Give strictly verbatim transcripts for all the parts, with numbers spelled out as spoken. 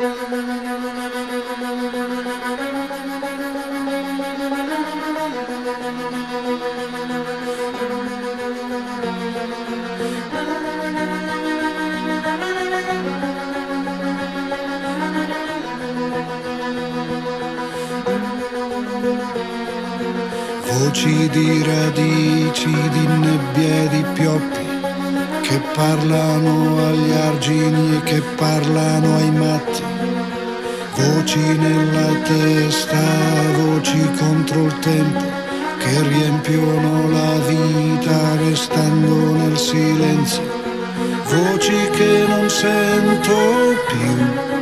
Voci di radici, di nebbie e di pioppi che parlano agli argini e che parlano ai matti. Voci nella testa, voci contro il tempo che riempiono la vita restando nel silenzio. Voci che non sento più,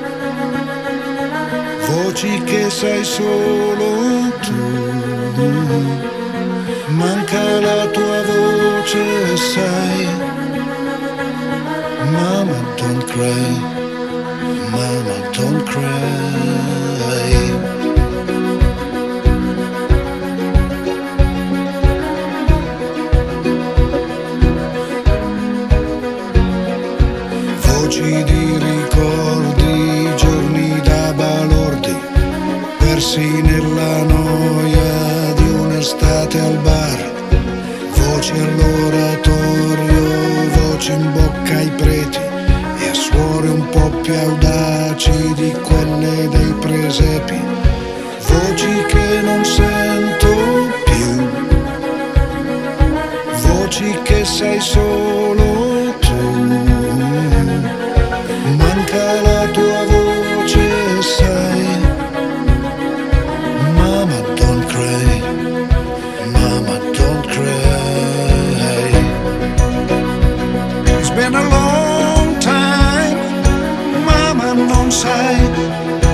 voci che sai solo tu. Manca la tua voce, sai. Mama, don't cry. Mama, don't cry. Voci di ricordi, giorni da balordi, persi nella noia di un'estate al bar. Voci all'oratorio, voci in bocca ai preti e a suore un po' più audaci di quelle dei presepi. Voci che non sento più, voci che sei solo tu. Manca la tua voce, sai. Mama, don't cry. Mama, don't cry. It's been a long time. Mama, non sai